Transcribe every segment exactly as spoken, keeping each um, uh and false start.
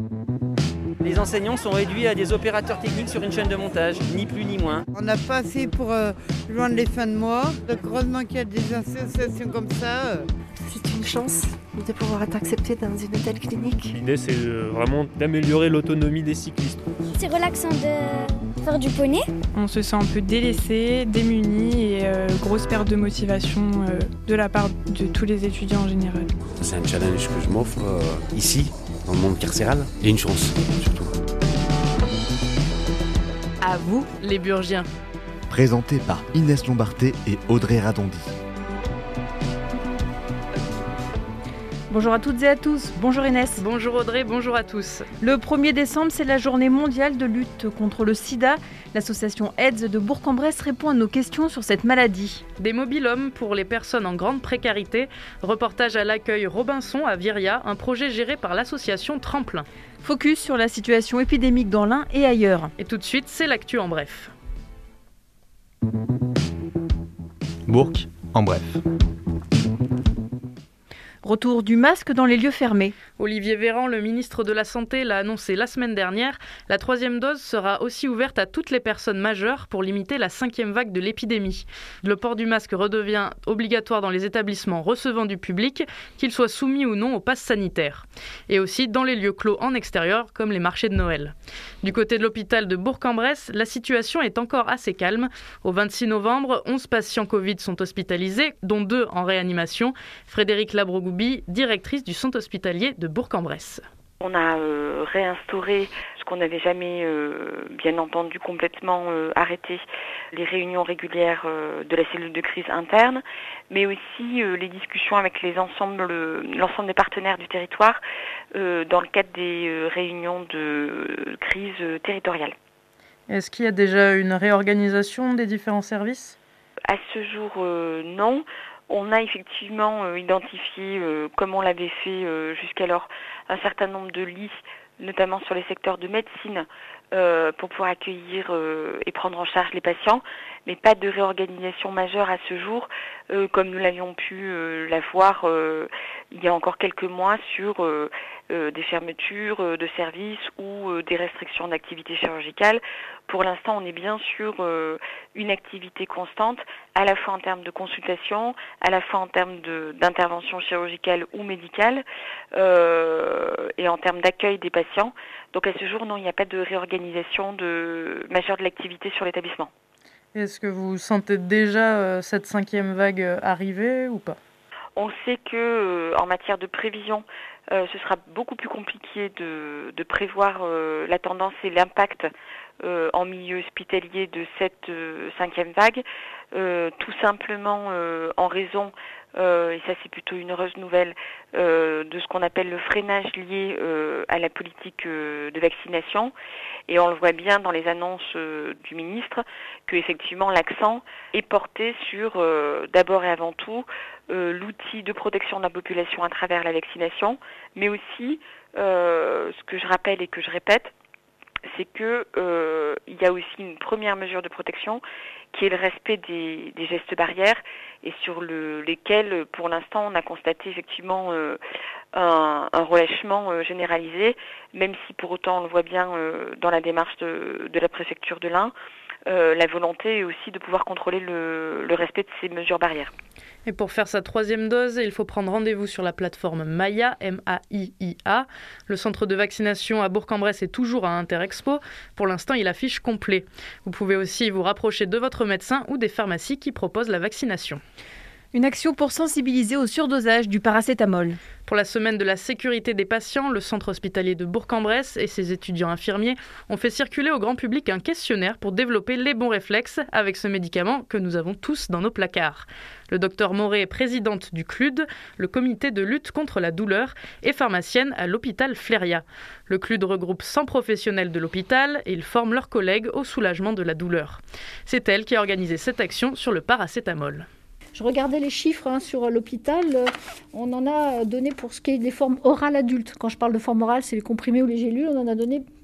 Les enseignants sont réduits à des opérateurs techniques sur une chaîne de montage, ni plus ni moins. On n'a pas assez pour euh, joindre les fins de mois. Donc heureusement qu'il y a des associations comme ça. Euh. C'est une chance de pouvoir être accepté dans une telle clinique. L'idée, c'est vraiment d'améliorer l'autonomie des cyclistes. C'est relaxant de faire du poney. On se sent un peu délaissé, démuni et euh, grosse perte de motivation euh, de la part de tous les étudiants en général. C'est un challenge que je m'offre euh, ici, dans le monde carcéral, et une chance surtout. À vous, les Burgiens. Présenté par Inès Lombarté et Audrey Radondi. Bonjour à toutes et à tous, bonjour Inès. Bonjour Audrey, bonjour à tous. Le premier décembre, c'est la journée mondiale de lutte contre le sida. L'association AIDS de Bourg-en-Bresse répond à nos questions sur cette maladie. Des mobil-hommes pour les personnes en grande précarité. Reportage à l'accueil Robinson à Viria, un projet géré par l'association Tremplin. Focus sur la situation épidémique dans l'Ain et ailleurs. Et tout de suite, c'est l'actu en bref. Bourg en bref. Retour du masque dans les lieux fermés. Olivier Véran, le ministre de la Santé, l'a annoncé la semaine dernière. La troisième dose sera aussi ouverte à toutes les personnes majeures pour limiter la cinquième vague de l'épidémie. Le port du masque redevient obligatoire dans les établissements recevant du public, qu'ils soient soumis ou non au pass sanitaire. Et aussi dans les lieux clos en extérieur, comme les marchés de Noël. Du côté de l'hôpital de Bourg-en-Bresse, la situation est encore assez calme. Au vingt-six novembre, onze patients Covid sont hospitalisés, dont deux en réanimation. Frédéric Labrogoubi, directrice du centre hospitalier de Bourg-en-Bresse. On a euh, réinstauré ce qu'on n'avait jamais, euh, bien entendu, complètement euh, arrêté, les réunions régulières euh, de la cellule de crise interne, mais aussi euh, les discussions avec les ensembles, euh, l'ensemble des partenaires du territoire euh, dans le cadre des euh, réunions de euh, crise euh, territoriale. Est-ce qu'il y a déjà une réorganisation des différents services ? À ce jour, euh, non. On a effectivement euh, identifié, euh, comme on l'avait fait euh, jusqu'alors, un certain nombre de lits, notamment sur les secteurs de médecine, euh, pour pouvoir accueillir euh, et prendre en charge les patients, mais pas de réorganisation majeure à ce jour, euh, comme nous l'avions pu euh, la voir euh, il y a encore quelques mois sur euh, euh, des fermetures euh, de services ou euh, des restrictions d'activité chirurgicale. Pour l'instant, on est bien sur euh, une activité constante, à la fois en termes de consultation, à la fois en termes de, d'intervention chirurgicale ou médicale, euh, et en termes d'accueil des patients. Donc à ce jour, non, il n'y a pas de réorganisation de, majeure de l'activité sur l'établissement. Est-ce que vous sentez déjà euh, cette cinquième vague euh, arriver ou pas ? On sait que euh, en matière de prévision, euh, ce sera beaucoup plus compliqué de, de prévoir euh, la tendance et l'impact euh, en milieu hospitalier de cette euh, cinquième vague, euh, tout simplement euh, en raison, euh, et ça c'est plutôt une heureuse nouvelle, euh, de ce qu'on appelle le freinage lié euh, à la politique euh, de vaccination. Et on le voit bien dans les annonces euh, du ministre, que effectivement l'accent est porté sur, euh, d'abord et avant tout, euh, l'outil de protection de la population à travers la vaccination, mais aussi, euh, ce que je rappelle et que je répète, c'est que euh, il y a aussi une première mesure de protection qui est le respect des, des gestes barrières et sur le, lesquels, pour l'instant, on a constaté effectivement euh, un, un relâchement euh, généralisé, même si pour autant on le voit bien euh, dans la démarche de, de la préfecture de l'Ain, euh, la volonté est aussi de pouvoir contrôler le, le respect de ces mesures barrières. Et pour faire sa troisième dose, il faut prendre rendez-vous sur la plateforme Maia, M A I I A. Le centre de vaccination à Bourg-en-Bresse est toujours à Interexpo. Pour l'instant, il affiche complet. Vous pouvez aussi vous rapprocher de votre médecin ou des pharmacies qui proposent la vaccination. Une action pour sensibiliser au surdosage du paracétamol. Pour la semaine de la sécurité des patients, le centre hospitalier de Bourg-en-Bresse et ses étudiants infirmiers ont fait circuler au grand public un questionnaire pour développer les bons réflexes avec ce médicament que nous avons tous dans nos placards. Le docteur Moret est présidente du C L U D, le comité de lutte contre la douleur, et pharmacienne à l'hôpital Fléria. Le C L U D regroupe cent professionnels de l'hôpital et ils forment leurs collègues au soulagement de la douleur. C'est elle qui a organisé cette action sur le paracétamol. Je regardais les chiffres hein, sur l'hôpital, on en a donné pour ce qui est des formes orales adultes. Quand je parle de formes orales, c'est les comprimés ou les gélules, on en a donné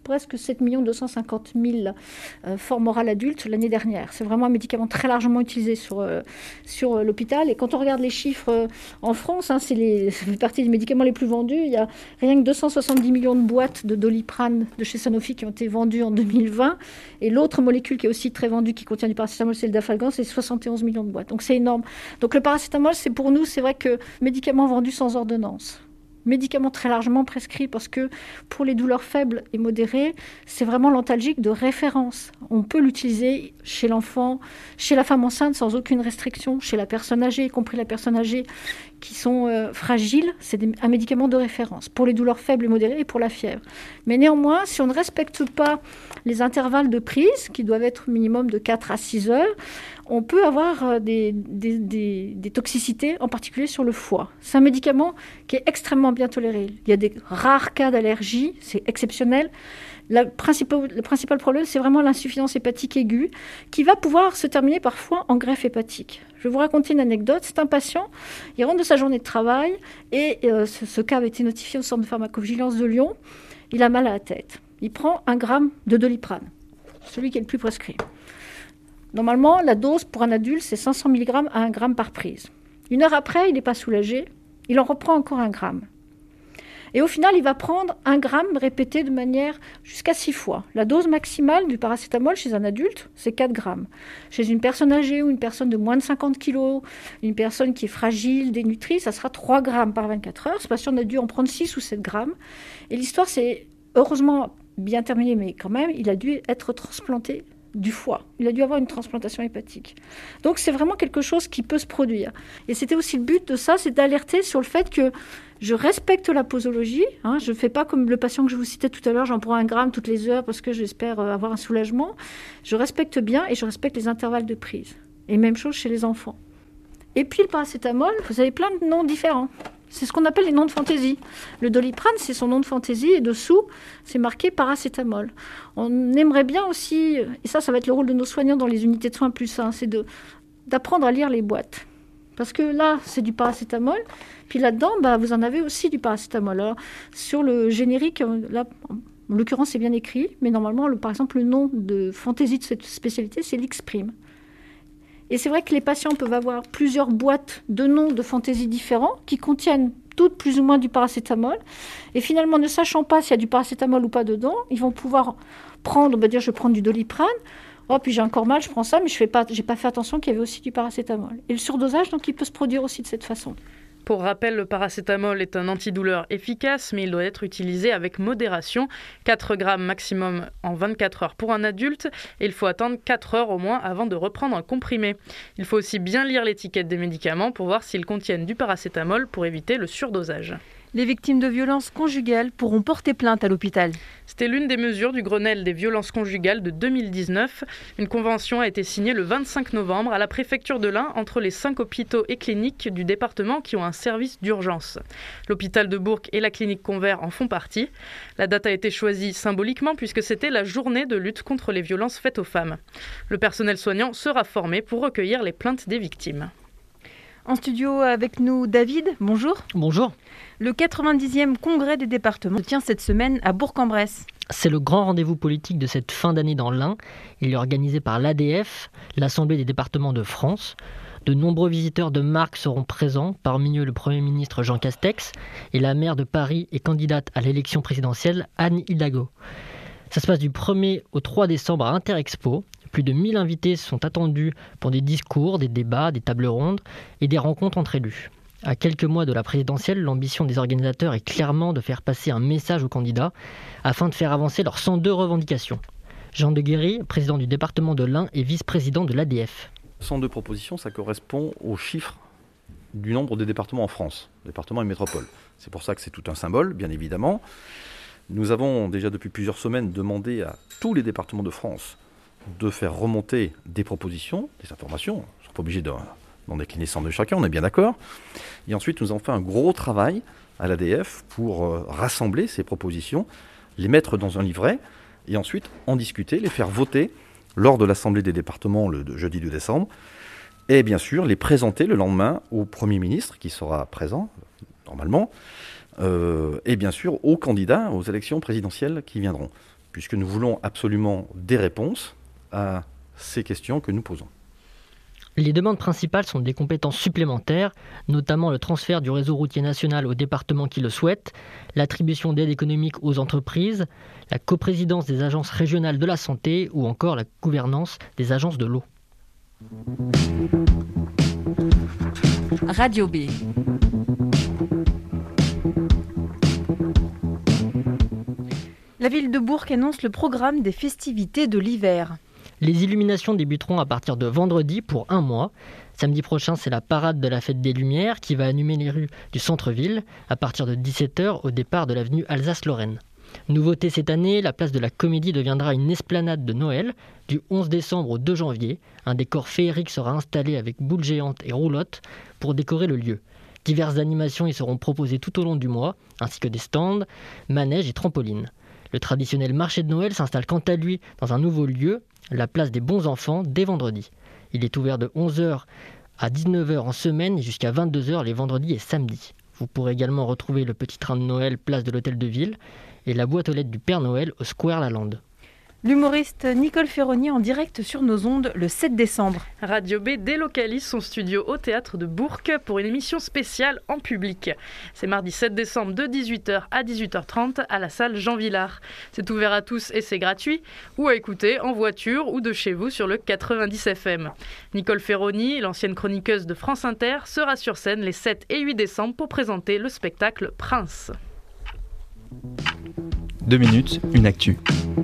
presque sept millions deux cent cinquante mille euh, formes orales adultes l'année dernière. C'est vraiment un médicament très largement utilisé sur, euh, sur euh, l'hôpital. Et quand on regarde les chiffres euh, en France, hein, c'est les, ça fait partie des médicaments les plus vendus. Il y a rien que deux cent soixante-dix millions de boîtes de Doliprane de chez Sanofi qui ont été vendues en deux mille vingt. Et l'autre molécule qui est aussi très vendue, qui contient du paracétamol, c'est le Dafalgan, c'est soixante et onze millions de boîtes. Donc c'est énorme. Donc le paracétamol, c'est pour nous, c'est vrai que médicament vendu sans ordonnance. Médicament très largement prescrit parce que pour les douleurs faibles et modérées, c'est vraiment l'antalgique de référence. On peut l'utiliser chez l'enfant, chez la femme enceinte sans aucune restriction, chez la personne âgée, y compris la personne âgée qui sont euh, fragiles. C'est des, un médicament de référence pour les douleurs faibles et modérées et pour la fièvre. Mais néanmoins, si on ne respecte pas les intervalles de prise, qui doivent être minimum de quatre à six heures, on peut avoir des, des, des, des toxicités, en particulier sur le foie. C'est un médicament qui est extrêmement bien toléré. Il y a des rares cas d'allergie, c'est exceptionnel. La principale, le principal problème, c'est vraiment l'insuffisance hépatique aiguë, qui va pouvoir se terminer parfois en greffe hépatique. Je vais vous raconter une anecdote. C'est un patient, il rentre de sa journée de travail, et euh, ce, ce cas avait été notifié au centre de pharmacovigilance de Lyon. Il a mal à la tête. Il prend un gramme de Doliprane, celui qui est le plus prescrit. Normalement, la dose pour un adulte, c'est cinq cents milligrammes à un gramme par prise. Une heure après, il n'est pas soulagé, il en reprend encore un gramme. Et au final, il va prendre un gramme répété de manière jusqu'à six fois. La dose maximale du paracétamol chez un adulte, c'est quatre grammes. Chez une personne âgée ou une personne de moins de cinquante kilos, une personne qui est fragile, dénutrie, ça sera trois grammes par vingt-quatre heures. Ce patient a dû en prendre six ou sept grammes. Et l'histoire, c'est heureusement bien terminée, mais quand même, il a dû être transplanté du foie. Il a dû avoir une transplantation hépatique. Donc c'est vraiment quelque chose qui peut se produire. Et c'était aussi le but de ça, c'est d'alerter sur le fait que je respecte la posologie. Hein, je ne fais pas comme le patient que je vous citais tout à l'heure, j'en prends un gramme toutes les heures parce que j'espère avoir un soulagement. Je respecte bien et je respecte les intervalles de prise. Et même chose chez les enfants. Et puis le paracétamol, vous avez plein de noms différents. C'est ce qu'on appelle les noms de fantaisie. Le Doliprane, c'est son nom de fantaisie, et dessous, c'est marqué paracétamol. On aimerait bien aussi, et ça, ça va être le rôle de nos soignants dans les unités de soins plus, hein, c'est de, d'apprendre à lire les boîtes. Parce que là, c'est du paracétamol, puis là-dedans, bah, vous en avez aussi du paracétamol. Alors, sur le générique, là, en l'occurrence, c'est bien écrit, mais normalement, le, par exemple, le nom de fantaisie de cette spécialité, c'est l'Xprime. Et c'est vrai que les patients peuvent avoir plusieurs boîtes de noms de fantaisie différents qui contiennent toutes plus ou moins du paracétamol. Et finalement, ne sachant pas s'il y a du paracétamol ou pas dedans, ils vont pouvoir prendre, on va dire, je vais prendre du Doliprane. Oh, puis j'ai encore mal, je prends ça, mais je n'ai pas, j'ai pas fait attention qu'il y avait aussi du paracétamol. Et le surdosage, donc, il peut se produire aussi de cette façon. Pour rappel, le paracétamol est un antidouleur efficace, mais il doit être utilisé avec modération. quatre grammes maximum en vingt-quatre heures pour un adulte, et il faut attendre quatre heures au moins avant de reprendre un comprimé. Il faut aussi bien lire l'étiquette des médicaments pour voir s'ils contiennent du paracétamol pour éviter le surdosage. Les victimes de violences conjugales pourront porter plainte à l'hôpital. C'était l'une des mesures du Grenelle des violences conjugales de deux mille dix-neuf. Une convention a été signée le vingt-cinq novembre à la préfecture de l'Ain entre les cinq hôpitaux et cliniques du département qui ont un service d'urgence. L'hôpital de Bourg et la clinique Convert en font partie. La date a été choisie symboliquement puisque c'était la journée de lutte contre les violences faites aux femmes. Le personnel soignant sera formé pour recueillir les plaintes des victimes. En studio avec nous, David, bonjour. Bonjour. Le quatre-vingt-dixième congrès des départements se tient cette semaine à Bourg-en-Bresse. C'est le grand rendez-vous politique de cette fin d'année dans l'Ain. Il est organisé par l'A D F, l'Assemblée des départements de France. De nombreux visiteurs de marque seront présents, parmi eux le Premier ministre Jean Castex et la maire de Paris et candidate à l'élection présidentielle Anne Hidalgo. Ça se passe du premier au trois décembre à Interexpo. Plus de mille invités sont attendus pour des discours, des débats, des tables rondes et des rencontres entre élus. À quelques mois de la présidentielle, l'ambition des organisateurs est clairement de faire passer un message aux candidats afin de faire avancer leurs cent deux revendications. Jean de Guéry, président du département de l'Ain et vice-président de l'A D F. cent deux propositions, ça correspond au chiffre du nombre de départements en France, départements et métropoles. C'est pour ça que c'est tout un symbole, bien évidemment. Nous avons déjà depuis plusieurs semaines demandé à tous les départements de France de faire remonter des propositions, des informations. On ne sera pas obligé d'en, d'en décliner cent de chacun, on est bien d'accord. Et ensuite, nous avons fait un gros travail à l'A D F pour euh, rassembler ces propositions, les mettre dans un livret et ensuite en discuter, les faire voter lors de l'Assemblée des départements le de jeudi deux décembre et bien sûr les présenter le lendemain au Premier ministre qui sera présent, normalement, euh, et bien sûr aux candidats aux élections présidentielles qui viendront. puisque nous voulons absolument des réponses à ces questions que nous posons. Les demandes principales sont des compétences supplémentaires, notamment le transfert du réseau routier national aux départements qui le souhaitent, l'attribution d'aides économiques aux entreprises, la coprésidence des agences régionales de la santé ou encore la gouvernance des agences de l'eau. Radio B. La ville de Bourg annonce le programme des festivités de l'hiver. Les illuminations débuteront à partir de vendredi pour un mois. Samedi prochain, c'est la parade de la Fête des Lumières qui va animer les rues du centre-ville à partir de dix-sept heures au départ de l'avenue Alsace-Lorraine. Nouveauté cette année, la place de la Comédie deviendra une esplanade de Noël. Du onze décembre au deux janvier, un décor féerique sera installé avec boules géantes et roulottes pour décorer le lieu. Diverses animations y seront proposées tout au long du mois, ainsi que des stands, manèges et trampolines. Le traditionnel marché de Noël s'installe quant à lui dans un nouveau lieu, la place des Bons Enfants, dès vendredi. Il est ouvert de onze heures à dix-neuf heures en semaine et jusqu'à vingt-deux heures les vendredis et samedis. Vous pourrez également retrouver le petit train de Noël place de l'Hôtel de Ville et la boîte aux lettres du Père Noël au Square Lalande. L'humoriste Nicole Ferroni en direct sur nos ondes le sept décembre. Radio B délocalise son studio au théâtre de Bourg pour une émission spéciale en public. C'est mardi sept décembre de dix-huit heures à dix-huit heures trente à la salle Jean Villard. C'est ouvert à tous et c'est gratuit, ou à écouter en voiture ou de chez vous sur le quatre-vingt-dix F M. Nicole Ferroni, l'ancienne chroniqueuse de France Inter, sera sur scène les sept et huit décembre pour présenter le spectacle Prince. Deux minutes, une actu.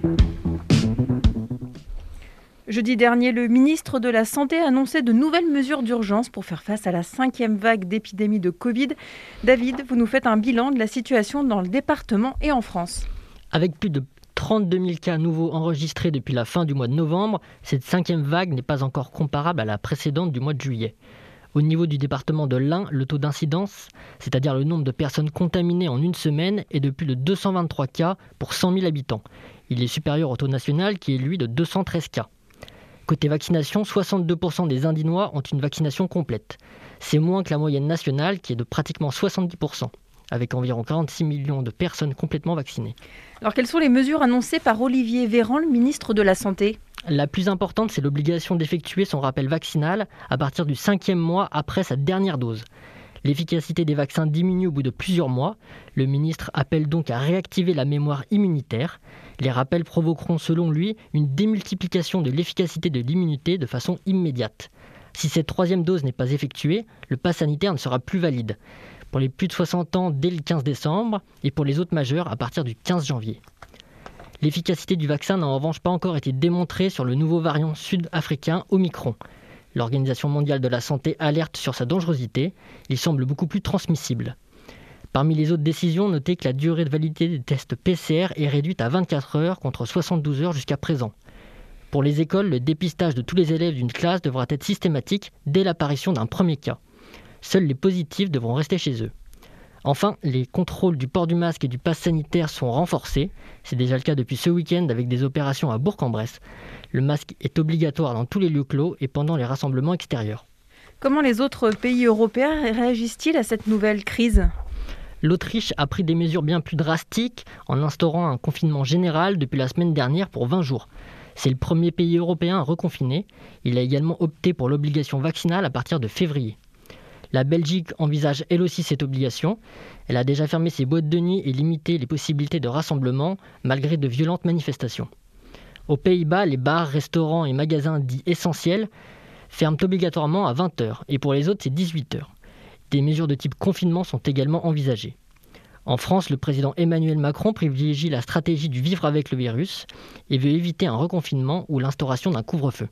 Jeudi dernier, le ministre de la Santé a annoncé de nouvelles mesures d'urgence pour faire face à la cinquième vague d'épidémie de Covid. David, vous nous faites un bilan de la situation dans le département et en France. Avec plus de trente-deux mille cas nouveaux enregistrés depuis la fin du mois de novembre, cette cinquième vague n'est pas encore comparable à la précédente du mois de juillet. Au niveau du département de l'Ain, le taux d'incidence, c'est-à-dire le nombre de personnes contaminées en une semaine, est de plus de deux cent vingt-trois cas pour cent mille habitants. Il est supérieur au taux national qui est lui de deux cent treize cas. Côté vaccination, soixante-deux pour cent des Indinois ont une vaccination complète. C'est moins que la moyenne nationale qui est de pratiquement soixante-dix pour cent, avec environ quarante-six millions de personnes complètement vaccinées. Alors quelles sont les mesures annoncées par Olivier Véran, le ministre de la Santé ? La plus importante, c'est l'obligation d'effectuer son rappel vaccinal à partir du cinquième mois après sa dernière dose. L'efficacité des vaccins diminue au bout de plusieurs mois. Le ministre appelle donc à réactiver la mémoire immunitaire. Les rappels provoqueront, selon lui, une démultiplication de l'efficacité de l'immunité de façon immédiate. Si cette troisième dose n'est pas effectuée, le pass sanitaire ne sera plus valide. Pour les plus de soixante ans, dès le quinze décembre, et pour les autres majeurs, à partir du quinze janvier. L'efficacité du vaccin n'a en revanche pas encore été démontrée sur le nouveau variant sud-africain Omicron. L'Organisation mondiale de la santé alerte sur sa dangerosité. Il semble beaucoup plus transmissible. Parmi les autres décisions, notez que la durée de validité des tests P C R est réduite à vingt-quatre heures contre soixante-douze heures jusqu'à présent. Pour les écoles, le dépistage de tous les élèves d'une classe devra être systématique dès l'apparition d'un premier cas. Seuls les positifs devront rester chez eux. Enfin, les contrôles du port du masque et du pass sanitaire sont renforcés. C'est déjà le cas depuis ce week-end avec des opérations à Bourg-en-Bresse. Le masque est obligatoire dans tous les lieux clos et pendant les rassemblements extérieurs. Comment les autres pays européens réagissent-ils à cette nouvelle crise ? L'Autriche a pris des mesures bien plus drastiques en instaurant un confinement général depuis la semaine dernière pour vingt jours. C'est le premier pays européen à reconfiner. Il a également opté pour l'obligation vaccinale à partir de février. La Belgique envisage elle aussi cette obligation. Elle a déjà fermé ses boîtes de nuit et limité les possibilités de rassemblement malgré de violentes manifestations. Aux Pays-Bas, les bars, restaurants et magasins dits essentiels ferment obligatoirement à vingt heures et pour les autres c'est dix-huit heures. Des mesures de type confinement sont également envisagées. En France, le président Emmanuel Macron privilégie la stratégie du vivre avec le virus et veut éviter un reconfinement ou l'instauration d'un couvre-feu.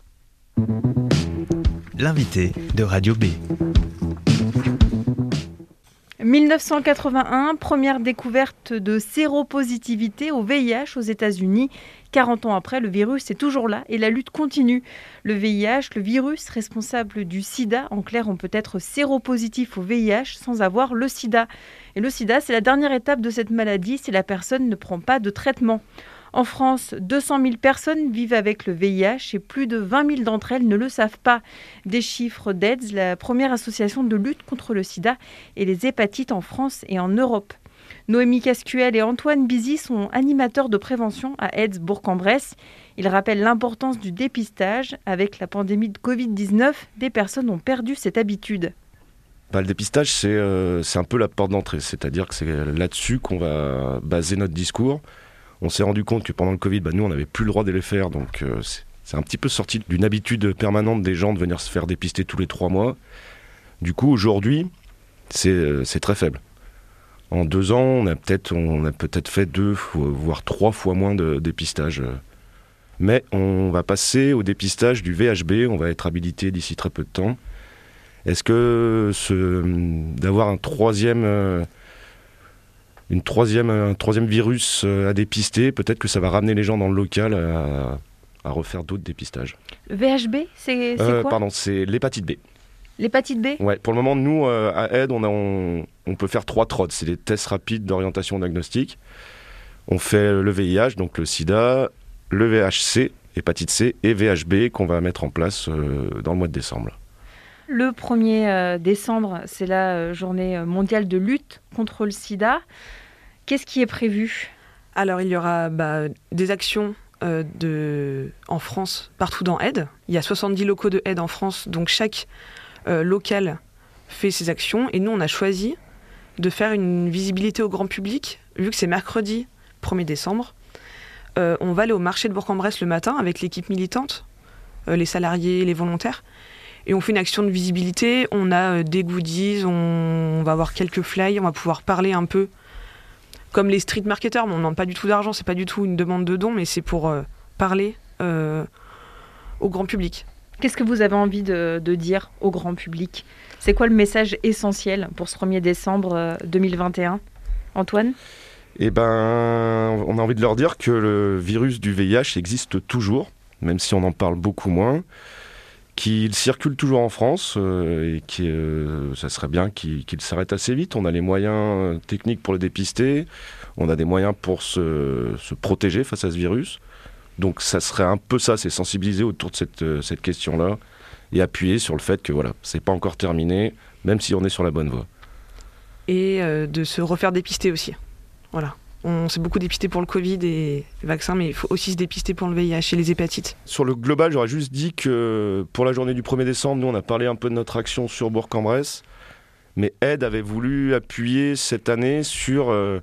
L'invité de Radio B. dix-neuf cent quatre-vingt-un, première découverte de séropositivité au V I H aux États-Unis. quarante ans après, le virus est toujours là et la lutte continue. Le V I H, le virus responsable du sida, en clair, on peut être séropositif au V I H sans avoir le sida. Et le sida, c'est la dernière étape de cette maladie si la personne ne prend pas de traitement. En France, deux cent mille personnes vivent avec le V I H et plus de vingt mille d'entre elles ne le savent pas. Des chiffres d'AIDS, la première association de lutte contre le sida et les hépatites en France et en Europe. Noémie Cascuel et Antoine Bizy sont animateurs de prévention à AIDS Bourg-en-Bresse. Ils rappellent l'importance du dépistage. Avec la pandémie de covid dix-neuf, des personnes ont perdu cette habitude. Bah, le dépistage, c'est, euh, c'est un peu la porte d'entrée. C'est-à-dire que c'est là-dessus qu'on va baser notre discours. On s'est rendu compte que pendant le Covid, bah, nous, on n'avait plus le droit de les faire. Donc, euh, c'est, c'est un petit peu sorti d'une habitude permanente des gens de venir se faire dépister tous les trois mois. Du coup, aujourd'hui, c'est, euh, c'est très faible. En deux ans, on a peut-être, on a peut-être fait deux, voire trois fois moins de dépistage. Mais on va passer au dépistage du V H B. On va être habilité d'ici très peu de temps. Est-ce que ce, d'avoir un troisième... Euh, Une troisième, un troisième virus à dépister, peut-être que ça va ramener les gens dans le local à, à refaire d'autres dépistages. V H B, c'est, c'est euh, quoi ? Pardon, c'est l'hépatite B. L'hépatite B ? Ouais, pour le moment, nous, euh, à Aide, on, a, on, on peut faire trois T R O D, c'est des tests rapides d'orientation diagnostique. On fait le V I H, donc le sida, le V H C, hépatite C, et V H B qu'on va mettre en place euh, dans le mois de décembre. Le premier décembre, c'est la journée mondiale de lutte contre le sida. Qu'est-ce qui est prévu ? Alors, il y aura bah, des actions euh, de... en France, partout dans Aide. Il y a soixante-dix locaux de Aide en France, donc chaque euh, local fait ses actions. Et nous, on a choisi de faire une visibilité au grand public, vu que c'est mercredi premier décembre. Euh, on va aller au marché de Bourg-en-Bresse le matin avec l'équipe militante, euh, les salariés, les volontaires. Et on fait une action de visibilité, on a des goodies, on va avoir quelques flyers, on va pouvoir parler un peu comme les street marketeurs, mais on ne demande pas du tout d'argent, c'est pas du tout une demande de don, mais c'est pour euh, parler euh, au grand public. Qu'est-ce que vous avez envie de, de dire au grand public ? C'est quoi le message essentiel pour ce premier décembre deux mille vingt et un ? Antoine ? Eh ben, on a envie de leur dire que le virus du V I H existe toujours, même si on en parle beaucoup moins. Qu'il circule toujours en France euh, et que euh, ça serait bien qu'il, qu'il s'arrête assez vite. On a les moyens techniques pour le dépister, on a des moyens pour se, se protéger face à ce virus. Donc ça serait un peu ça, c'est sensibiliser autour de cette, euh, cette question-là et appuyer sur le fait que voilà, c'est pas encore terminé, même si on est sur la bonne voie. Et euh, de se refaire dépister aussi. Voilà. On s'est beaucoup dépisté pour le Covid et les vaccins, mais il faut aussi se dépister pour le V I H et les hépatites. Sur le global, j'aurais juste dit que pour la journée du premier décembre, nous on a parlé un peu de notre action sur Bourg-en-Bresse, mais Aide avait voulu appuyer cette année sur, euh,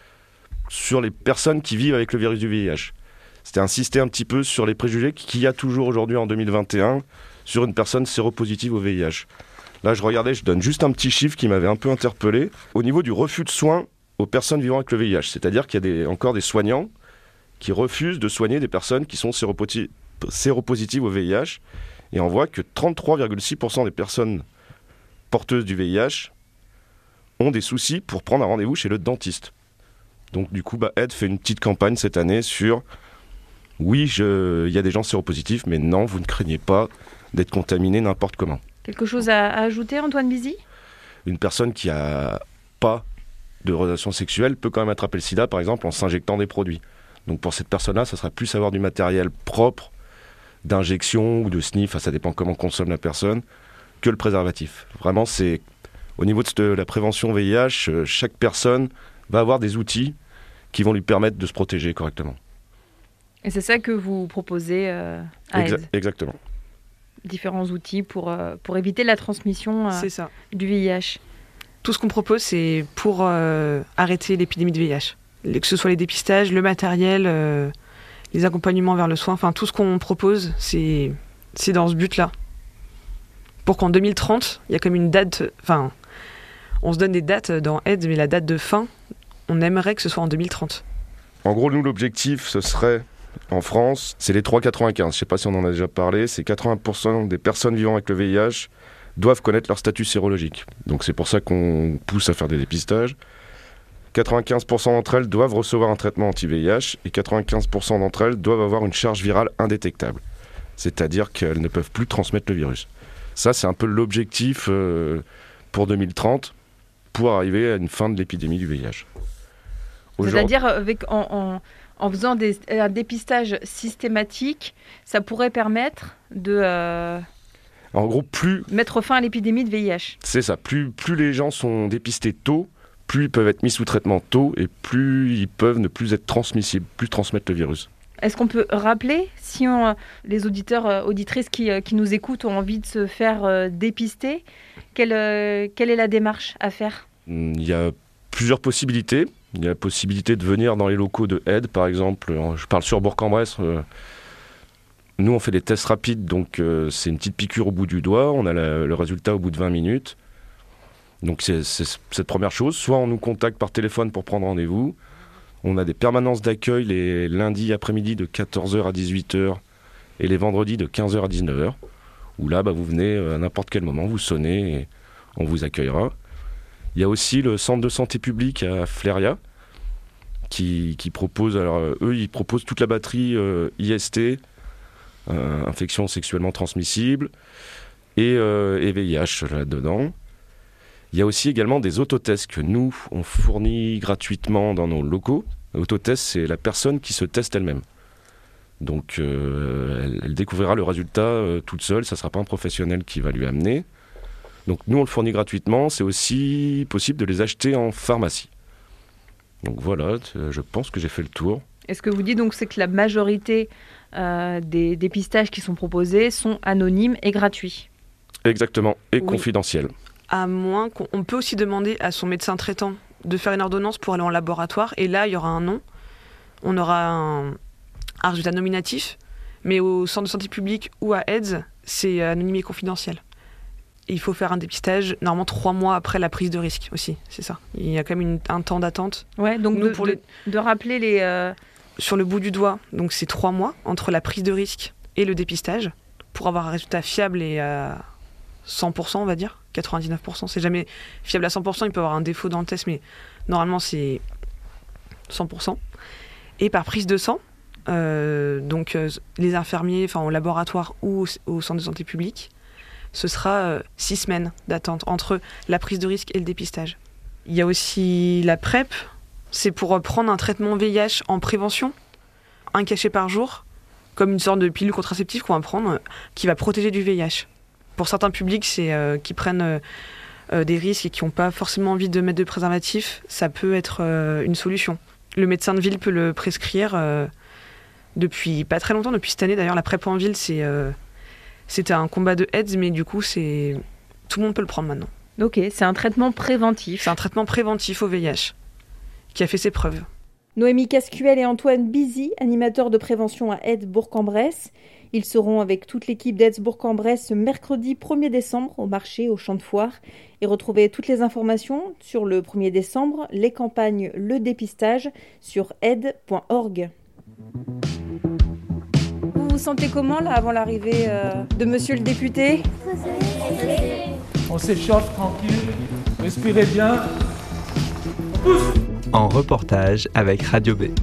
sur les personnes qui vivent avec le virus du V I H. C'était insister un petit peu sur les préjugés qu'il y a toujours aujourd'hui en deux mille vingt et un sur une personne séropositive au V I H. Là je regardais, je donne juste un petit chiffre qui m'avait un peu interpellé. Au niveau du refus de soins aux personnes vivant avec le V I H. C'est-à-dire qu'il y a des, encore des soignants qui refusent de soigner des personnes qui sont séropoti- séropositives au V I H. Et on voit que trente-trois virgule six pour cent des personnes porteuses du V I H ont des soucis pour prendre un rendez-vous chez le dentiste. Donc du coup, bah, Aide fait une petite campagne cette année sur « Oui, il y a des gens séropositifs, mais non, vous ne craignez pas d'être contaminé n'importe comment. » Quelque chose à, à ajouter, Antoine Bizy ? Une personne qui n'a pas de relations sexuelles peut quand même attraper le sida, par exemple, en s'injectant des produits. Donc pour cette personne-là, ça sera plus avoir du matériel propre d'injection ou de sniff, ça dépend comment consomme la personne, que le préservatif. Vraiment, c'est au niveau de la prévention V I H, chaque personne va avoir des outils qui vont lui permettre de se protéger correctement. Et c'est ça que vous proposez euh, à Aide ? Exa- Exactement. Différents outils pour, euh, pour éviter la transmission euh, c'est ça. Du V I H. Tout ce qu'on propose, c'est pour euh, arrêter l'épidémie de V I H. Que ce soit les dépistages, le matériel, euh, les accompagnements vers le soin, enfin tout ce qu'on propose, c'est, c'est dans ce but-là. Pour qu'en deux mille trente, il y a comme une date, enfin, on se donne des dates dans Aide, mais la date de fin, on aimerait que ce soit en deux mille trente. En gros, nous, l'objectif, ce serait, en France, c'est les trois virgule quatre-vingt-quinze. Je ne sais pas si on en a déjà parlé, c'est quatre-vingts pour cent des personnes vivant avec le V I H doivent connaître leur statut sérologique. Donc c'est pour ça qu'on pousse à faire des dépistages. quatre-vingt-quinze pour cent d'entre elles doivent recevoir un traitement anti-V I H et quatre-vingt-quinze pour cent d'entre elles doivent avoir une charge virale indétectable. C'est-à-dire qu'elles ne peuvent plus transmettre le virus. Ça, c'est un peu l'objectif euh, pour deux mille trente pour arriver à une fin de l'épidémie du V I H. Aujourd'hui... C'est-à-dire avec, en, en, en faisant des, un dépistage systématique, ça pourrait permettre de... Euh... En gros, plus... mettre fin à l'épidémie de V I H. C'est ça. Plus, plus les gens sont dépistés tôt, plus ils peuvent être mis sous traitement tôt et plus ils peuvent ne plus être transmissibles, plus transmettre le virus. Est-ce qu'on peut rappeler, si on, les auditeurs, euh, auditrices qui, euh, qui nous écoutent ont envie de se faire euh, dépister, quelle, euh, quelle est la démarche à faire ? Il y a plusieurs possibilités. Il y a la possibilité de venir dans les locaux de Aide, par exemple. Je parle sur Bourg-en-Bresse. Euh, nous, on fait des tests rapides, donc euh, c'est une petite piqûre au bout du doigt. On a la, le résultat au bout de vingt minutes. Donc c'est, c'est cette première chose. Soit on nous contacte par téléphone pour prendre rendez-vous. On a des permanences d'accueil les lundis après-midi de quatorze heures à dix-huit heures et les vendredis de quinze heures à dix-neuf heures, où là, bah, vous venez à n'importe quel moment, vous sonnez et on vous accueillera. Il y a aussi le centre de santé publique à Fléria qui, qui propose, alors eux, ils proposent toute la batterie euh, I S T, euh, infection sexuellement transmissible, et, euh, et V I H là-dedans. Il y a aussi également des autotests que nous, on fournit gratuitement dans nos locaux. L'autotest, c'est la personne qui se teste elle-même. Donc, euh, elle, elle découvrira le résultat euh, toute seule, ça ne sera pas un professionnel qui va lui amener. Donc, nous, on le fournit gratuitement. C'est aussi possible de les acheter en pharmacie. Donc, voilà, je pense que j'ai fait le tour. Et ce que vous dites, donc, c'est que la majorité euh, des dépistages qui sont proposés sont anonymes et gratuits. Exactement, et oui. confidentiels. À moins qu'on on peut aussi demander à son médecin traitant de faire une ordonnance pour aller en laboratoire. Et là, il y aura un nom. On aura un, un résultat nominatif. Mais au centre de santé publique ou à AIDS, c'est anonyme et confidentiel. Et il faut faire un dépistage, normalement trois mois après la prise de risque aussi. C'est ça. Il y a quand même une, un temps d'attente. Ouais, donc Nous, de, pour de, les... de rappeler les... Euh... Sur le bout du doigt, donc c'est trois mois entre la prise de risque et le dépistage pour avoir un résultat fiable et à cent pour cent, on va dire. quatre-vingt-dix-neuf pour cent, c'est jamais fiable à cent pour cent, il peut y avoir un défaut dans le test, mais normalement c'est cent pour cent. Et par prise de sang, euh, donc euh, les infirmiers, enfin au laboratoire ou au, au centre de santé publique, ce sera euh, six semaines d'attente entre la prise de risque et le dépistage. Il y a aussi la PrEP, c'est pour prendre un traitement V I H en prévention, un cachet par jour, comme une sorte de pilule contraceptive qu'on va prendre, euh, qui va protéger du V I H. Pour certains publics, c'est euh, qui prennent euh, euh, des risques et qui n'ont pas forcément envie de mettre de préservatif, ça peut être euh, une solution. Le médecin de ville peut le prescrire euh, depuis pas très longtemps, depuis cette année. D'ailleurs, la PrEP en ville, c'est, euh, c'était un combat de AIDS, mais du coup, c'est tout le monde peut le prendre maintenant. Ok, c'est un traitement préventif. C'est un traitement préventif au V I H qui a fait ses preuves. Noémie Cascuel et Antoine Bizy, animateurs de prévention à AIDS Bourg-en-Bresse. Ils seront avec toute l'équipe d'Aids Bourg-en-Bresse ce mercredi premier décembre au marché au Champ de Foire. Et retrouvez toutes les informations sur le premier décembre, les campagnes, le dépistage sur aide point org. Vous vous sentez comment là avant l'arrivée euh, de monsieur le député ? On s'échauffe tranquille, respirez bien. Pousse ! En reportage avec Radio B.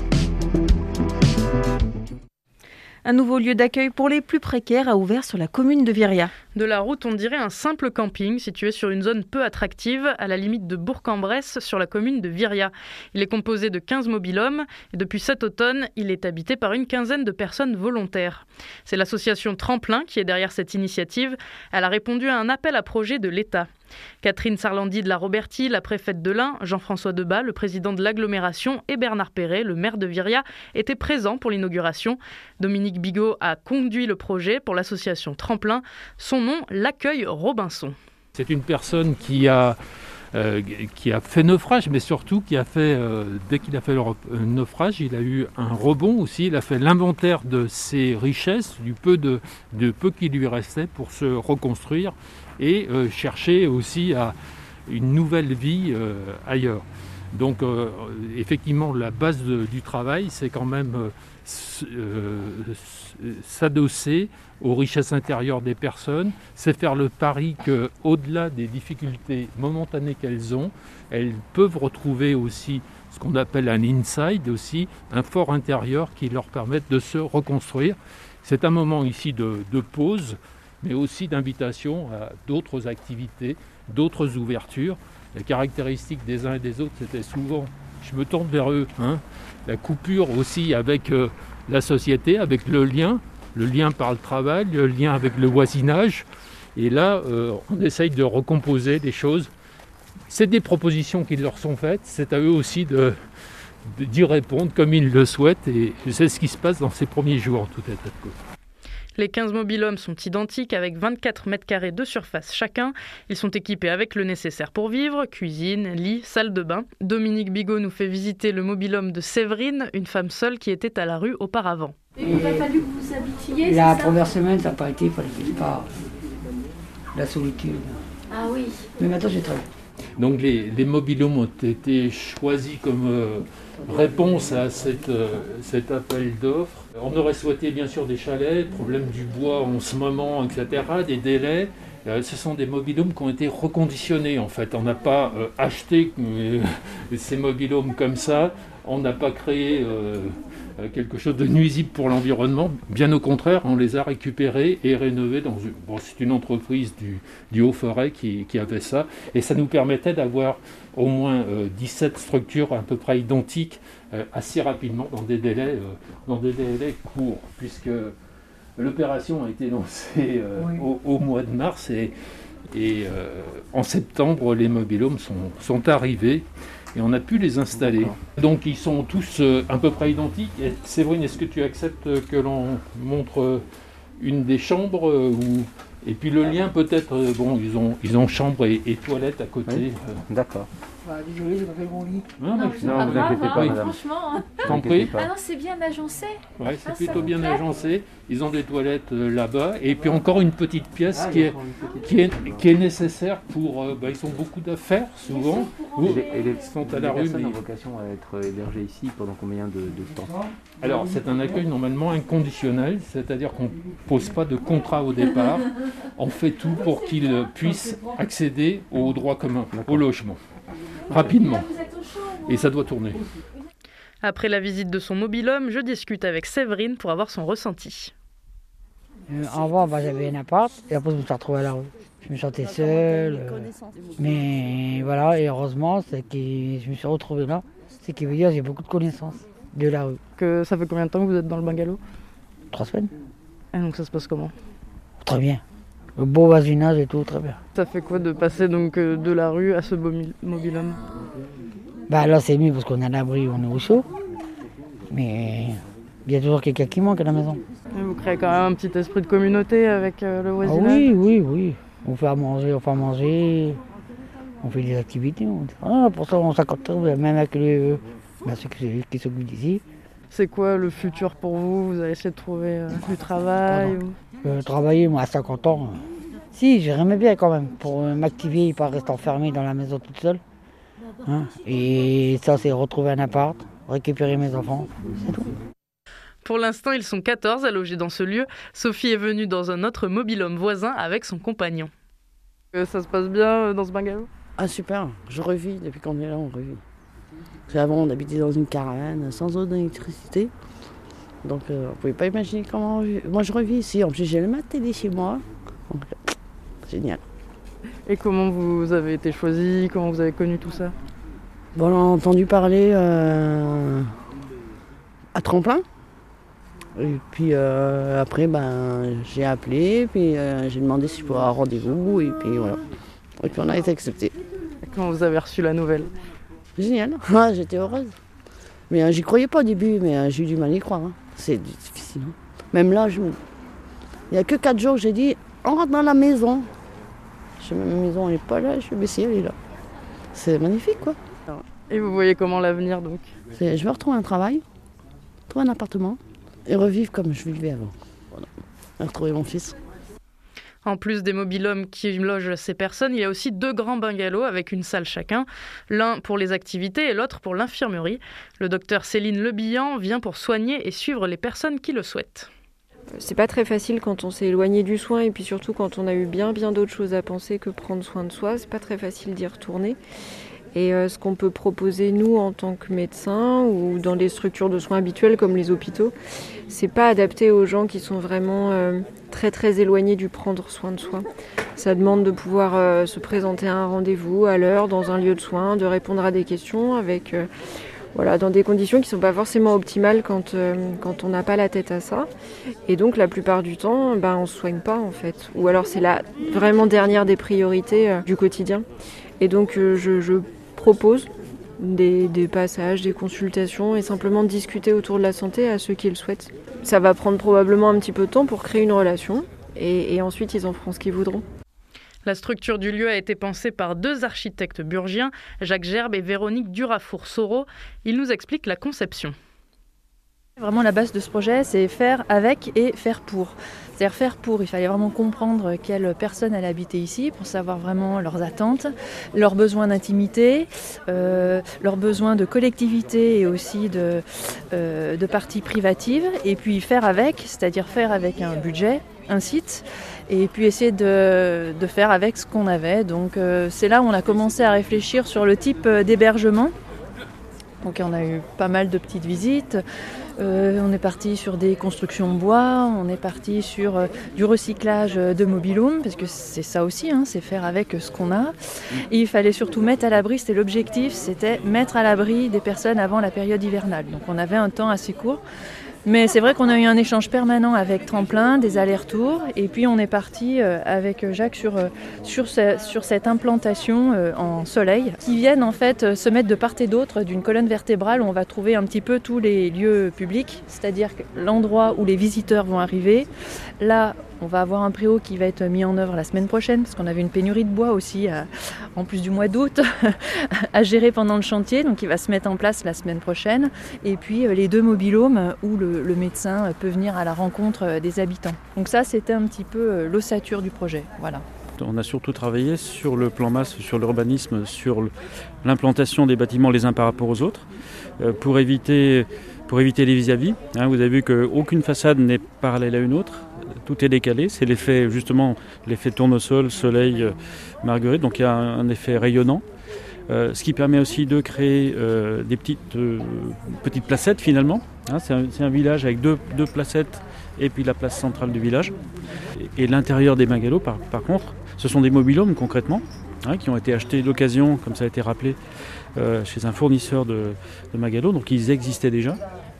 Un nouveau lieu d'accueil pour les plus précaires a ouvert sur la commune de Viria. De la route, on dirait un simple camping situé sur une zone peu attractive, à la limite de Bourg-en-Bresse, sur la commune de Viria. Il est composé de quinze mobil-hommes et depuis cet automne, il est habité par une quinzaine de personnes volontaires. C'est l'association Tremplin qui est derrière cette initiative. Elle a répondu à un appel à projet de l'État. Catherine Sarlandi de la Robertie, la préfète de l'Ain, Jean-François Debat, le président de l'agglomération, et Bernard Perret, le maire de Viria, étaient présents pour l'inauguration. Dominique Bigot a conduit le projet pour l'association Tremplin. Son nom, l'Accueil Robinson. C'est une personne qui a, euh, qui a fait naufrage, mais surtout qui a fait, euh, dès qu'il a fait le naufrage, il a eu un rebond aussi. Il a fait l'inventaire de ses richesses, du peu, de, de peu qui lui restait pour se reconstruire et euh, chercher aussi à une nouvelle vie euh, ailleurs. Donc euh, effectivement, la base de, du travail, c'est quand même euh, s- euh, s'adosser aux richesses intérieures des personnes, c'est faire le pari qu'au-delà des difficultés momentanées qu'elles ont, elles peuvent retrouver aussi ce qu'on appelle un inside, aussi un fort intérieur qui leur permette de se reconstruire. C'est un moment ici de, de pause, mais aussi d'invitation à d'autres activités, d'autres ouvertures. Les caractéristiques des uns et des autres, c'était souvent, je me tourne vers eux, hein, la coupure aussi avec euh, la société, avec le lien, le lien par le travail, le lien avec le voisinage. Et là, euh, on essaye de recomposer des choses c'est des propositions qui leur sont faites, c'est à eux aussi de, de, d'y répondre comme ils le souhaitent, et c'est ce qui se passe dans ces premiers jours en tout état de cause. Les quinze mobil-homes sont identiques avec vingt-quatre mètres carrés de surface chacun. Ils sont équipés avec le nécessaire pour vivre, cuisine, lit, salle de bain. Dominique Bigot nous fait visiter le mobil-home de Séverine, une femme seule qui était à la rue auparavant. Et il a fallu que vous vous habituiez, La c'est ça première semaine, ça n'a pas été, il fallait pas la solitude. Ah oui. Mais maintenant, j'ai très bien. Donc les, les mobil-homes ont été choisis comme euh, réponse à cette, euh, cet appel d'offres. On aurait souhaité bien sûr des chalets, problème du bois en ce moment, et cetera, des délais. Euh, ce sont des mobil-homes qui ont été reconditionnés en fait. On n'a pas euh, acheté euh, ces mobil-homes comme ça, on n'a pas créé euh, quelque chose de nuisible pour l'environnement. Bien au contraire, on les a récupérés et rénovés dans une... Bon, c'est une entreprise du, du Haut-Forêt qui, qui avait ça. Et ça nous permettait d'avoir au moins euh, dix-sept structures à peu près identiques euh, assez rapidement dans des délais, euh, dans des délais courts, puisque l'opération a été lancée euh, oui. au, au mois de mars et, et euh, en septembre, les mobil-homes sont, sont arrivés. Et on a pu les installer. D'accord. Donc ils sont tous euh, à peu près identiques. Et Séverine, est-ce que tu acceptes que l'on montre euh, une des chambres euh, ou... Et puis le lien peut-être, euh, bon, ils ont, ils ont chambre et, et toilette à côté. Oui. Euh. D'accord. Bah, désolé, j'ai pas fait le bon lit. Non, non, non, pas vous grave, inquiétez hein, pas, madame. Franchement. T'en prie. Ah non, c'est bien agencé. Ouais, c'est ah, plutôt bien plaît. agencé. Ils ont des toilettes euh, là-bas. Et puis encore une petite pièce ah, qui, est, qui, est, qui est nécessaire pour... Euh, bah, ils ont beaucoup d'affaires, souvent. Et les, et les, ils sont à les la rue. personnes Mais... ont vocation à être hébergées ici pendant combien de, de temps? Alors, c'est un accueil normalement inconditionnel. C'est-à-dire qu'on ne pose pas de contrat au départ. On fait tout pour qu'ils puissent accéder aux droits communs, au logement. Rapidement. Et ça doit tourner. Après la visite de son mobil-home, je discute avec Séverine pour avoir son ressenti. Euh, avant, bah, j'avais un appart et après je me suis retrouvé à la rue. Je me sentais seul. Euh, mais voilà, et heureusement, c'est que je me suis retrouvé là. C'est qui veut dire que j'ai beaucoup de connaissances de la rue. Que ça fait combien de temps que vous êtes dans le bungalow? Trois semaines. Et donc ça se passe comment? Très bien. Le beau voisinage et tout, très bien. Ça fait quoi de passer donc de la rue à ce mobil-home? Bah là c'est mieux parce qu'on est à l'abri, on est au chaud. Mais il y a toujours quelqu'un qui manque à la maison. Et vous créez quand même un petit esprit de communauté avec euh, le voisinage? Ah oui, oui, oui. On fait à manger, on fait à manger, on fait des activités. On... Ah, pour ça on s'accorde même avec les, bah, ceux qui, qui s'occupent d'ici. C'est quoi le futur pour vous? Vous allez essayer de trouver euh, du travail ou... Euh, travailler, moi, à cinquante ans. Euh... Si, j'aimerais bien quand même, pour euh, m'activer et pas rester enfermé dans la maison toute seule. Hein, et ça, c'est retrouver un appart, récupérer mes enfants, c'est tout. Pour l'instant, ils sont quatorze à loger dans ce lieu. Sophie est venue dans un autre mobil-home voisin avec son compagnon. Euh, ça se passe bien dans ce bungalow? Ah super, je revis, depuis qu'on est là, on revit. Parce qu'avant, on habitait dans une caravane sans eau d'électricité. Donc, euh, vous pouvez pas imaginer comment... Je... Moi, je revis ici. En plus, j'ai ma télé chez moi. Donc, génial. Et comment vous avez été choisi? Comment vous avez connu tout ça? Bon, on a entendu parler euh, à Tremplin. Et puis euh, après, ben, j'ai appelé. Puis euh, j'ai demandé si je pourrais avoir rendez-vous. Et puis voilà. Et puis on a été accepté. Et comment vous avez reçu la nouvelle? Génial. Ah, j'étais heureuse. Mais euh, j'y croyais pas au début. Mais euh, j'ai eu du mal à y croire. Hein. C'est difficile. Hein. Même là, je me... il n'y a que quatre jours, j'ai dit, on rentre dans la maison. Je me dis, ma maison n'est pas là, je me suis dit, elle est là. C'est magnifique, quoi. Et vous voyez comment l'avenir, donc? C'est, je vais retrouver un travail, trouver un appartement et revivre comme je vivais avant. Voilà. Et retrouver mon fils. En plus des mobil-homes qui logent ces personnes, il y a aussi deux grands bungalows avec une salle chacun, l'un pour les activités et l'autre pour l'infirmerie. Le docteur Céline Lebillan vient pour soigner et suivre les personnes qui le souhaitent. C'est pas très facile quand on s'est éloigné du soin et puis surtout quand on a eu bien bien d'autres choses à penser que prendre soin de soi, c'est pas très facile d'y retourner. Et euh, ce qu'on peut proposer nous en tant que médecins ou dans des structures de soins habituelles comme les hôpitaux, c'est pas adapté aux gens qui sont vraiment euh, très très éloignés du prendre soin de soi. Ça demande de pouvoir euh, se présenter à un rendez-vous à l'heure dans un lieu de soins, de répondre à des questions avec euh, voilà, dans des conditions qui ne sont pas forcément optimales quand, euh, quand on n'a pas la tête à ça. Et donc la plupart du temps, ben, on ne se soigne pas en fait. Ou alors c'est la vraiment dernière des priorités euh, du quotidien. Et donc euh, je, je propose des, des passages, des consultations et simplement de discuter autour de la santé à ceux qui le souhaitent. Ça va prendre probablement un petit peu de temps pour créer une relation et, et ensuite ils en feront ce qu'ils voudront. La structure du lieu a été pensée par deux architectes burgiens, Jacques Gerbe et Véronique Durafour-Soro. Ils nous expliquent la conception. Vraiment la base de ce projet, c'est faire avec et faire pour. C'est-à-dire faire pour, il fallait vraiment comprendre quelles personnes allaient habiter ici pour savoir vraiment leurs attentes, leurs besoins d'intimité, euh, leurs besoins de collectivité et aussi de, euh, de parties privatives. Et puis faire avec, c'est-à-dire faire avec un budget, un site, et puis essayer de, de faire avec ce qu'on avait. Donc euh, c'est là où on a commencé à réfléchir sur le type d'hébergement. Donc on a eu pas mal de petites visites. Euh, on est parti sur des constructions en bois, on est parti sur euh, du recyclage de mobil-home, parce que c'est ça aussi, hein, c'est faire avec ce qu'on a. Et il fallait surtout mettre à l'abri, c'était l'objectif, c'était mettre à l'abri des personnes avant la période hivernale. Donc on avait un temps assez court. Mais c'est vrai qu'on a eu un échange permanent avec Tremplin, des allers-retours, et puis on est parti avec Jacques sur, sur, ce, sur cette implantation en soleil, qui viennent en fait se mettre de part et d'autre d'une colonne vertébrale où on va trouver un petit peu tous les lieux publics, c'est-à-dire l'endroit où les visiteurs vont arriver. Là, on va avoir un préau qui va être mis en œuvre la semaine prochaine, parce qu'on avait une pénurie de bois aussi, à, en plus du mois d'août, à gérer pendant le chantier, donc il va se mettre en place la semaine prochaine. Et puis les deux mobil-homes où le, le médecin peut venir à la rencontre des habitants. Donc ça, c'était un petit peu l'ossature du projet. Voilà. On a surtout travaillé sur le plan masse, sur l'urbanisme, sur l'implantation des bâtiments les uns par rapport aux autres, euh, pour éviter, pour éviter les vis-à-vis. Hein, vous avez vu qu'aucune façade n'est parallèle à une autre. Tout est décalé, c'est l'effet justement l'effet tournesol, soleil, euh, marguerite, donc il y a un, un effet rayonnant, euh, ce qui permet aussi de créer euh, des petites, euh, petites placettes finalement. Hein, c'est, un, c'est un village avec deux, deux placettes et puis la place centrale du village. Et, et l'intérieur des bungalows par, par contre, ce sont des mobil-homes concrètement, hein, qui ont été achetés d'occasion, comme ça a été rappelé, euh, chez un fournisseur de, de bungalows, donc ils existaient déjà.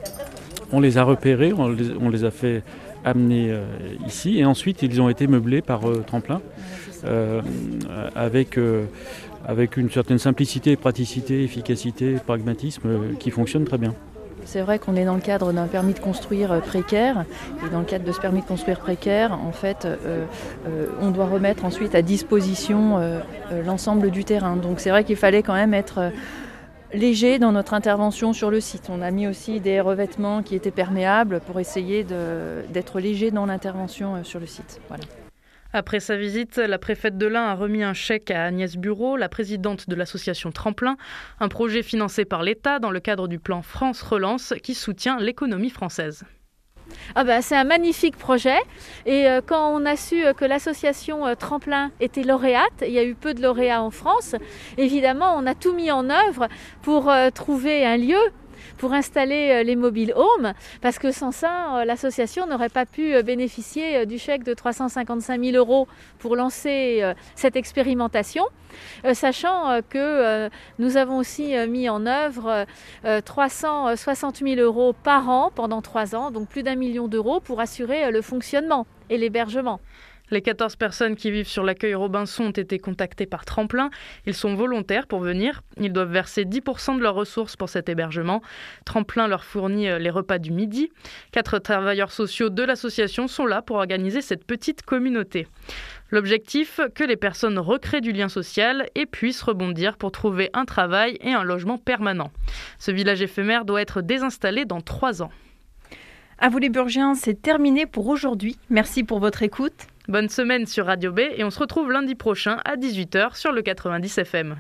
On les a repérés, on les, on les a fait amenés euh, ici et ensuite ils ont été meublés par euh, Tremplin euh, avec, euh, avec une certaine simplicité, praticité, efficacité, pragmatisme euh, qui fonctionne très bien. C'est vrai qu'on est dans le cadre d'un permis de construire précaire et dans le cadre de ce permis de construire précaire, en fait, euh, euh, on doit remettre ensuite à disposition euh, euh, l'ensemble du terrain. Donc c'est vrai qu'il fallait quand même être euh, léger dans notre intervention sur le site. On a mis aussi des revêtements qui étaient perméables pour essayer de, d'être léger dans l'intervention sur le site. Voilà. Après sa visite, la préfète de l'Ain a remis un chèque à Agnès Bureau, la présidente de l'association Tremplin, un projet financé par l'État dans le cadre du plan France Relance qui soutient l'économie française. Ah bah, c'est un magnifique projet et euh, quand on a su euh, que l'association euh, Tremplin était lauréate, il y a eu peu de lauréats en France, évidemment on a tout mis en œuvre pour euh, trouver un lieu pour installer euh, les mobile homes, parce que sans ça, euh, l'association n'aurait pas pu euh, bénéficier euh, du chèque de trois cent cinquante-cinq mille euros pour lancer euh, cette expérimentation, euh, sachant euh, que euh, nous avons aussi euh, mis en œuvre euh, trois cent soixante mille euros par an pendant trois ans, donc plus d'un million d'euros pour assurer euh, le fonctionnement et l'hébergement. Les quatorze personnes qui vivent sur l'accueil Robinson ont été contactées par Tremplin. Ils sont volontaires pour venir. Ils doivent verser dix pour cent de leurs ressources pour cet hébergement. Tremplin leur fournit les repas du midi. Quatre travailleurs sociaux de l'association sont là pour organiser cette petite communauté. L'objectif, que les personnes recréent du lien social et puissent rebondir pour trouver un travail et un logement permanent. Ce village éphémère doit être désinstallé dans trois ans. À vous les Burgiens, c'est terminé pour aujourd'hui. Merci pour votre écoute. Bonne semaine sur Radio B et on se retrouve lundi prochain à dix-huit heures sur le quatre-vingt-dix F M.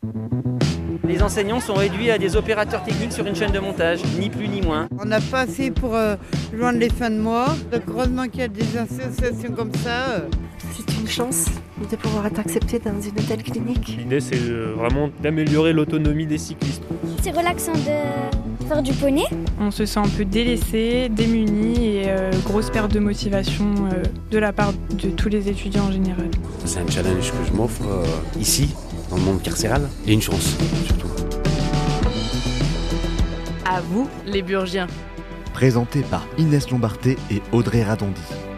Les enseignants sont réduits à des opérateurs techniques sur une chaîne de montage, ni plus ni moins. On n'a pas assez pour euh, joindre les fins de mois. Donc heureusement qu'il y a des associations comme ça. Euh. C'est une chance de pouvoir être accepté dans une telle clinique. L'idée, c'est vraiment d'améliorer l'autonomie des cyclistes. C'est relaxant de faire du poney. On se sent un peu délaissé, démuni et euh, grosse perte de motivation euh, de la part de tous les étudiants en général. C'est un challenge que je m'offre euh, ici, dans le monde carcéral, et une chance surtout. À vous, les Burgiens. Présenté par Inès Lombarté et Audrey Radondi.